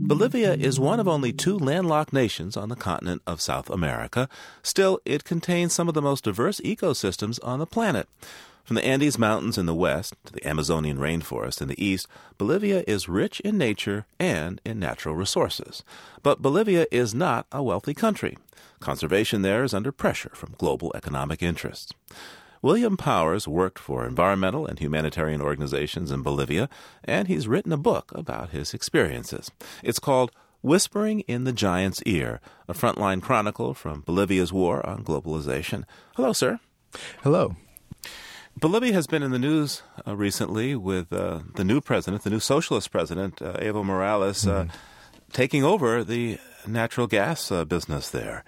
Bolivia is one of only two landlocked nations on the continent of South America. Still, it contains some of the most diverse ecosystems on the planet. From the Andes Mountains in the west to the Amazonian rainforest in the east, Bolivia is rich in nature and in natural resources. But Bolivia is not a wealthy country. Conservation there is under pressure from global economic interests. William Powers worked for environmental and humanitarian organizations in Bolivia, and he's written a book about his experiences. It's called Whispering in the Giant's Ear, a frontline chronicle from Bolivia's war on globalization. Hello, sir. Hello. Bolivia has been in the news recently with the new president, the new socialist president, Evo Morales, taking over the natural gas business there.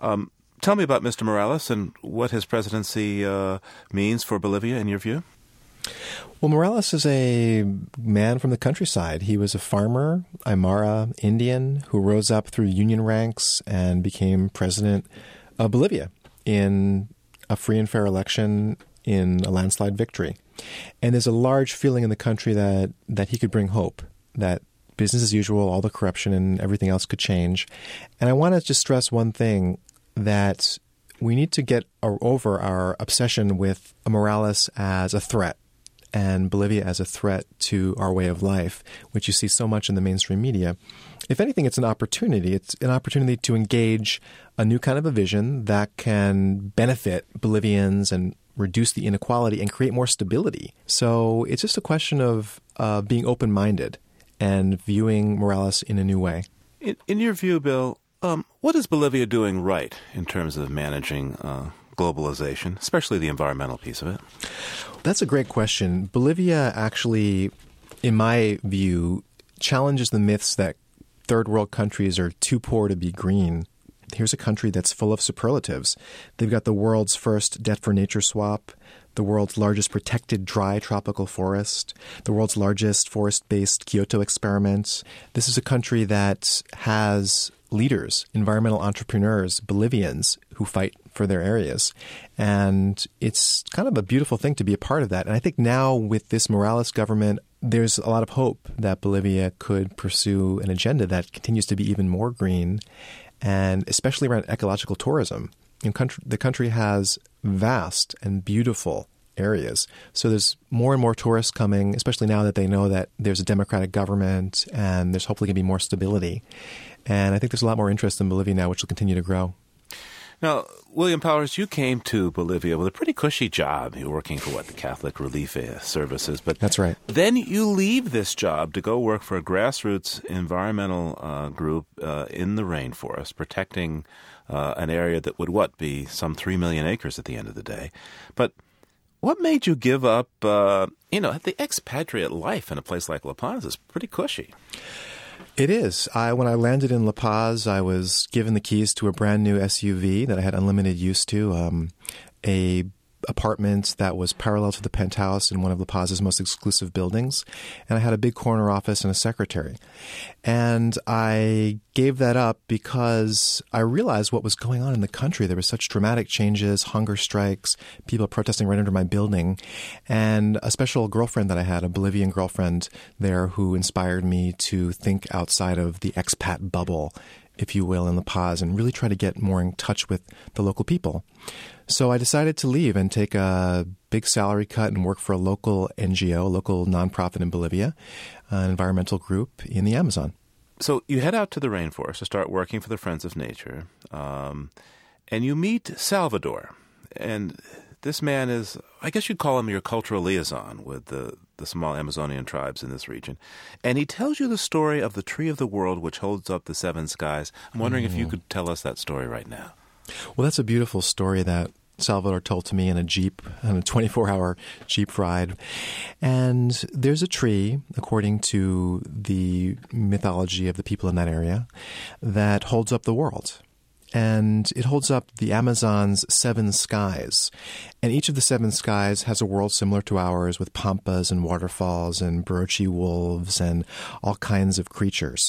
Tell me about Mr. Morales and what his presidency means for Bolivia, in your view. Well, Morales is a man from the countryside. He was a farmer, Aymara Indian, who rose up through union ranks and became president of Bolivia in a free and fair election in a landslide victory. And there's a large feeling in the country that he could bring hope, that business as usual, all the corruption and everything else could change. And I want to just stress one thing, that we need to get over our obsession with Morales as a threat and Bolivia as a threat to our way of life, which you see so much in the mainstream media. If anything, it's an opportunity. It's an opportunity to engage a new kind of a vision that can benefit Bolivians and reduce the inequality and create more stability. So it's just a question of being open-minded and viewing Morales in a new way. In your view, Bill, what is Bolivia doing right in terms of managing globalization, especially the environmental piece of it? That's a great question. Bolivia actually, in my view, challenges the myths that third world countries are too poor to be green. Here's a country that's full of superlatives. They've got the world's first debt for nature swap, the world's largest protected dry tropical forest, the world's largest forest-based Kyoto experiment. This is a country that has leaders, environmental entrepreneurs, Bolivians who fight for their areas. And it's kind of a beautiful thing to be a part of that. And I think now with this Morales government, there's a lot of hope that Bolivia could pursue an agenda that continues to be even more green, and especially around ecological tourism. The country has vast and beautiful areas. So there's more and more tourists coming, especially now that they know that there's a democratic government and there's hopefully going to be more stability. And I think there's a lot more interest in Bolivia now, which will continue to grow. Now, William Powers, you came to Bolivia with a pretty cushy job. You were working for, the Catholic Relief Services. But that's right. Then you leave this job to go work for a grassroots environmental group in the rainforest, protecting an area that would, be some 3 million acres at the end of the day. But what made you give up, the expatriate life in a place like La Paz is pretty cushy. It is. When I landed in La Paz, I was given the keys to a brand new SUV that I had unlimited use to, a apartment that was parallel to the penthouse in one of La Paz's most exclusive buildings. And I had a big corner office and a secretary. And I gave that up because I realized what was going on in the country. There were such dramatic changes, hunger strikes, people protesting right under my building. And a special girlfriend that I had, a Bolivian girlfriend there, who inspired me to think outside of the expat bubble, if you will, in La Paz, and really try to get more in touch with the local people. So I decided to leave and take a big salary cut and work for a local NGO, a local nonprofit in Bolivia, an environmental group in the Amazon. So you head out to the rainforest to start working for the Friends of Nature, and you meet Salvador. And this man is, I guess you'd call him your cultural liaison with the small Amazonian tribes in this region. And he tells you the story of the tree of the world which holds up the seven skies. I'm wondering if you could tell us that story right now. Well, that's a beautiful story that Salvador told to me in a Jeep, on a 24-hour Jeep ride. And there's a tree, according to the mythology of the people in that area, that holds up the world. And it holds up the Amazon's seven skies. And each of the seven skies has a world similar to ours, with pampas and waterfalls and birchy wolves and all kinds of creatures.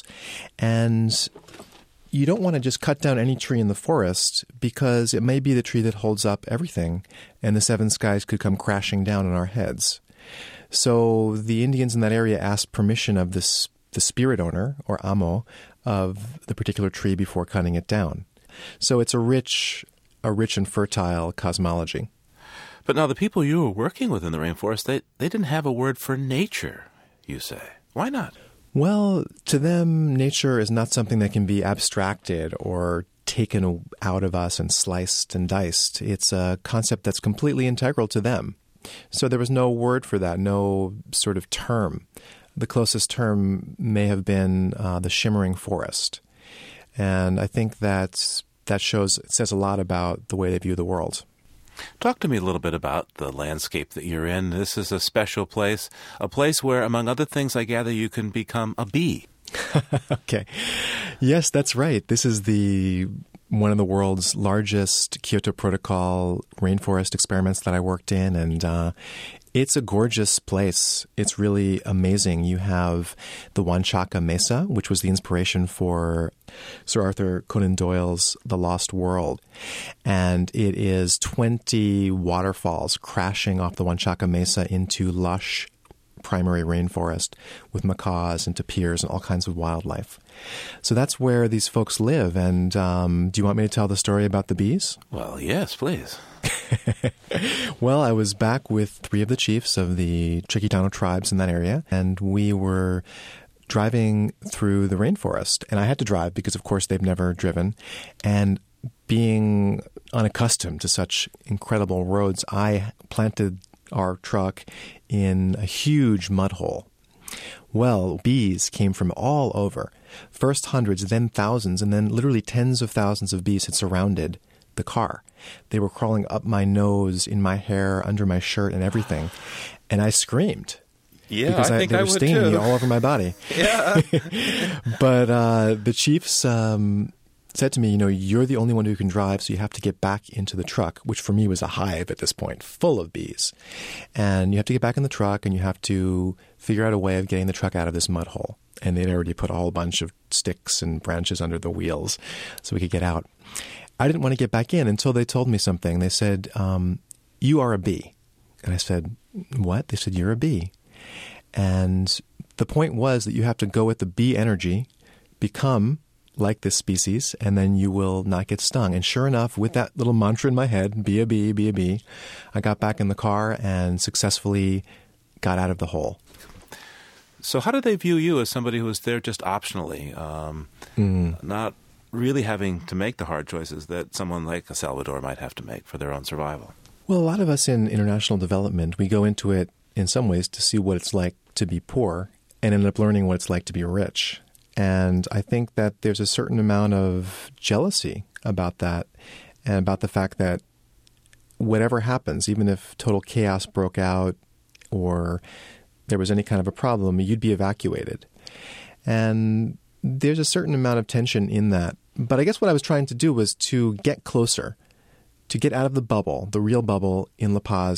And you don't want to just cut down any tree in the forest, because it may be the tree that holds up everything, and the seven skies could come crashing down on our heads. So the Indians in that area asked permission of this the spirit owner, or amo, of the particular tree before cutting it down. So it's a rich and fertile cosmology. But now the people you were working with in the rainforest, they didn't have a word for nature, you say. Why not? Well, to them, nature is not something that can be abstracted or taken out of us and sliced and diced. It's a concept that's completely integral to them. So there was no word for that, no sort of term. The closest term may have been the shimmering forest. And I think it says a lot about the way they view the world. Talk to me a little bit about the landscape that you're in. This is a special place, a place where, among other things, I gather you can become a bee. Okay. Yes, that's right. This is one of the world's largest Kyoto Protocol rainforest experiments that I worked in, and it's a gorgeous place. It's really amazing. You have the Wanchaka Mesa, which was the inspiration for Sir Arthur Conan Doyle's The Lost World. And it is 20 waterfalls crashing off the Wanchaka Mesa into lush primary rainforest with macaws and tapirs and all kinds of wildlife. So that's where these folks live. And do you want me to tell the story about the bees? Well, yes, please. Well, I was back with 3 of the chiefs of the Chiquitano tribes in that area, and we were driving through the rainforest. And I had to drive because, of course, they've never driven. And being unaccustomed to such incredible roads, I planted our truck in a huge mud hole. Well, bees came from all over. First hundreds, then thousands, and then literally tens of thousands of bees had surrounded the car. They were crawling up my nose, in my hair, under my shirt, and everything. And I screamed. Yeah, because I think they I were would stinging too. me all over my body. Yeah. But the chiefs said to me, you're the only one who can drive, so you have to get back into the truck, which for me was a hive at this point, full of bees. And you have to get back in the truck, and you have to figure out a way of getting the truck out of this mud hole. And they'd already put a whole bunch of sticks and branches under the wheels so we could get out. I didn't want to get back in until they told me something. They said, you are a bee. And I said, what? They said, you're a bee. And the point was that you have to go with the bee energy, become like this species, and then you will not get stung. And sure enough, with that little mantra in my head, be a bee, be a bee, I got back in the car and successfully got out of the hole. So how do they view you as somebody who was there just optionally, not really having to make the hard choices that someone like a Salvador might have to make for their own survival? Well, a lot of us in international development, we go into it in some ways to see what it's like to be poor and end up learning what it's like to be rich. And I think that there's a certain amount of jealousy about that and about the fact that whatever happens, even if total chaos broke out or there was any kind of a problem, you'd be evacuated. And there's a certain amount of tension in that. But I guess what I was trying to do was to get closer, to get out of the bubble, the real bubble in La Paz,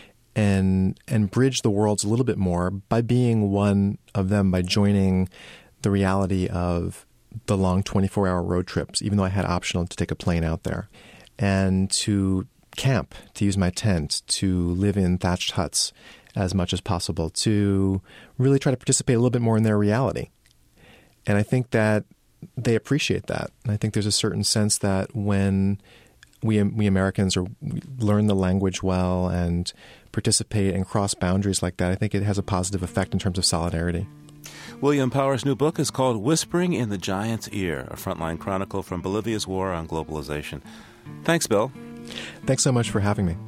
and bridge the worlds a little bit more by being one of them, by joining the reality of the long 24-hour road trips, even though I had optional to take a plane out there, and to camp, to use my tent, to live in thatched huts as much as possible, to really try to participate a little bit more in their reality. And I think that they appreciate that. And I think there's a certain sense that when we Americans we learn the language well and participate and cross boundaries like that, I think it has a positive effect in terms of solidarity. William Power's new book is called Whispering in the Giant's Ear, a frontline chronicle from Bolivia's war on globalization. Thanks, Bill. Thanks so much for having me.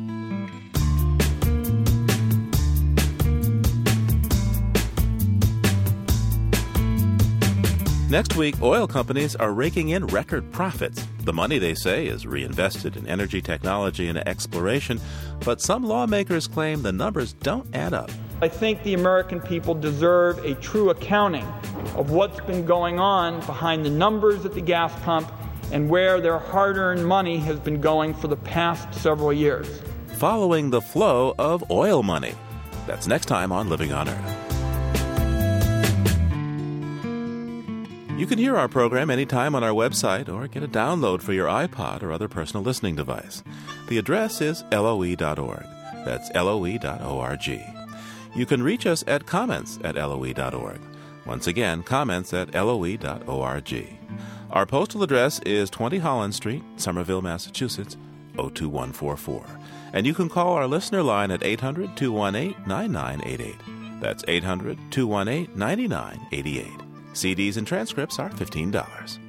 Next week, oil companies are raking in record profits. The money, they say, is reinvested in energy technology and exploration, but some lawmakers claim the numbers don't add up. I think the American people deserve a true accounting of what's been going on behind the numbers at the gas pump and where their hard-earned money has been going for the past several years. Following the flow of oil money. That's next time on Living on Earth. You can hear our program anytime on our website or get a download for your iPod or other personal listening device. The address is loe.org. That's loe.org. You can reach us at comments@loe.org. Once again, comments at loe.org. Our postal address is 20 Holland Street, Somerville, Massachusetts, 02144. And you can call our listener line at 800-218-9988. That's 800-218-9988. CDs and transcripts are $15.